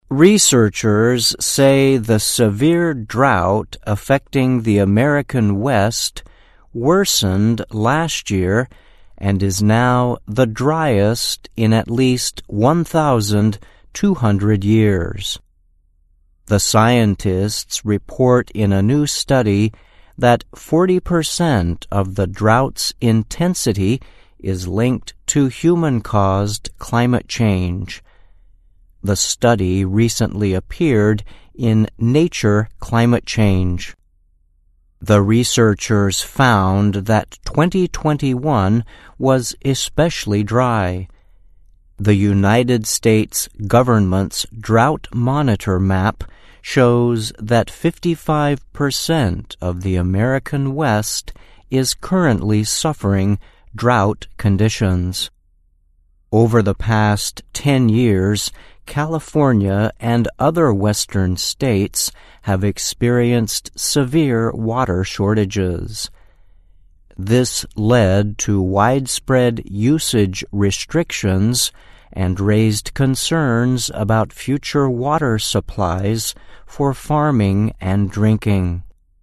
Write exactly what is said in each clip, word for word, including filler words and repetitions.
Researchers say the severe drought affecting the American West worsened last year and is now the driest in at least one thousand two hundred years. The scientists report in a new study that forty percent of the drought's intensity is linked to human-caused climate change. The study recently appeared in Nature Climate Change. The researchers found that twenty twenty-one was especially dry. The United States government's Drought Monitor map shows that fifty-five percent of the American West is currently suffering drought conditions. Over the past ten years, California and other western states have experienced severe water shortages. This led to widespread usage restrictions and raised concerns about future water supplies for farming and drinking.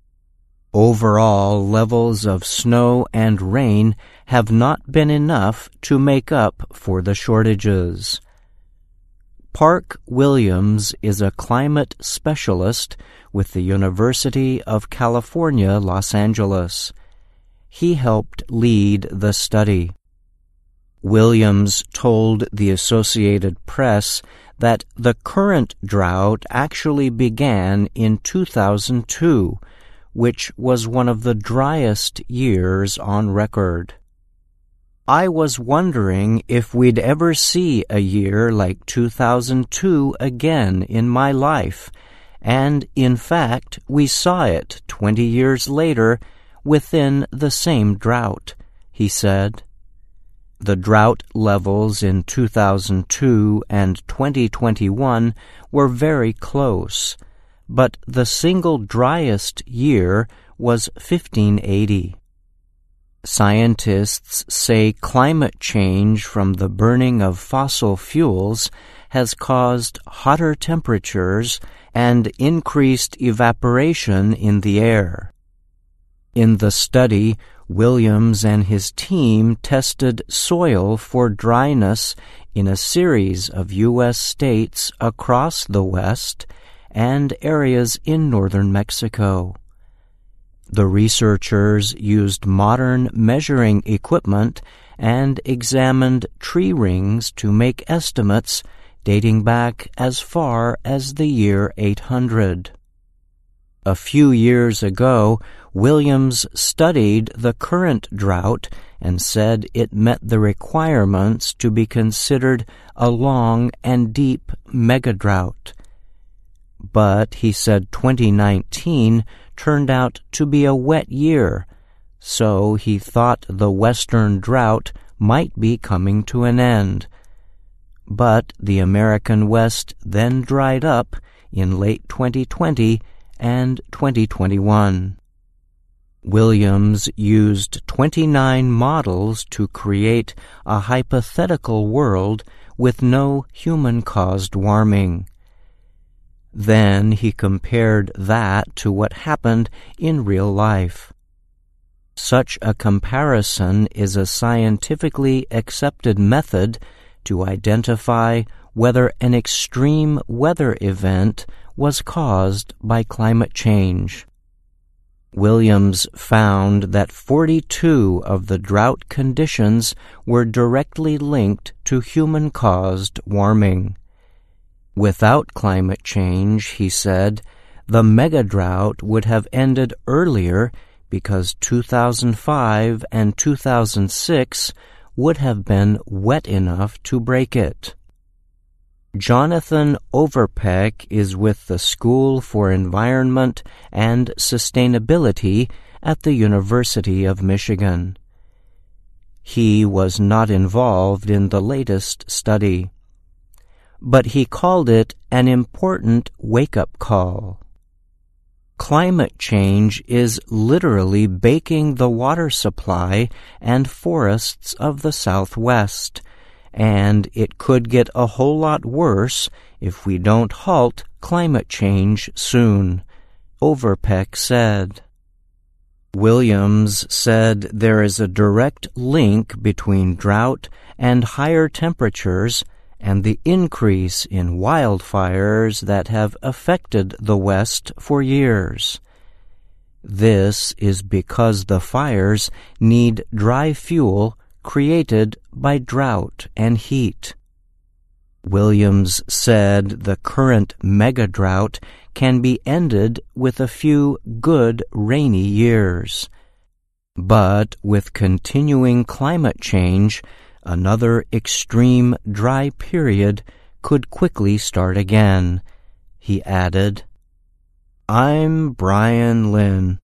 Overall levels of snow and rain have not been enough to make up for the shortages. Park Williams is a climate specialist with the University of California, Los Angeles. He helped lead the study. Williams told the Associated Press that the current drought actually began in two thousand two, which was one of the driest years on record. I was wondering if we'd ever see a year like two thousand two again in my life, and in fact we saw it twenty years later within the same drought, he said. The drought levels in two thousand two and twenty twenty-one were very close, but the single driest year was fifteen eighty. Scientists say climate change from the burning of fossil fuels has caused hotter temperatures and increased evaporation in the air. In the study, Williams and his team tested soil for dryness in a series of U S states across the West and areas in northern Mexico. The researchers used modern measuring equipment and examined tree rings to make estimates dating back as far as the year eight hundred. A few years ago, Williams studied the current drought and said it met the requirements to be considered a long and deep megadrought. But he said twenty nineteen turned out to be a wet year, so he thought the western drought might be coming to an end. But the American West then dried up in late twenty twenty and twenty twenty-one. Williams used twenty-nine models to create a hypothetical world with no human-caused warming. Then he compared that to what happened in real life. Such a comparison is a scientifically accepted method to identify whether an extreme weather event was caused by climate change. Williams found that forty-two of the drought conditions were directly linked to human-caused warming. Without climate change, he said, the megadrought would have ended earlier because two thousand five and two thousand six would have been wet enough to break it. Jonathan Overpeck is with the School for Environment and Sustainability at the University of Michigan. He was not involved in the latest study, but he called it an important wake-up call. Climate change is literally baking the water supply and forests of the Southwest, and it could get a whole lot worse if we don't halt climate change soon, Overpeck said. Williams said there is a direct link between drought and higher temperatures and the increase in wildfires that have affected the West for years. This is because the fires need dry fuel created by drought and heat. Williams said the current mega-drought can be ended with a few good rainy years. But with continuing climate change, another extreme dry period could quickly start again. He added, I'm Brian Lynn.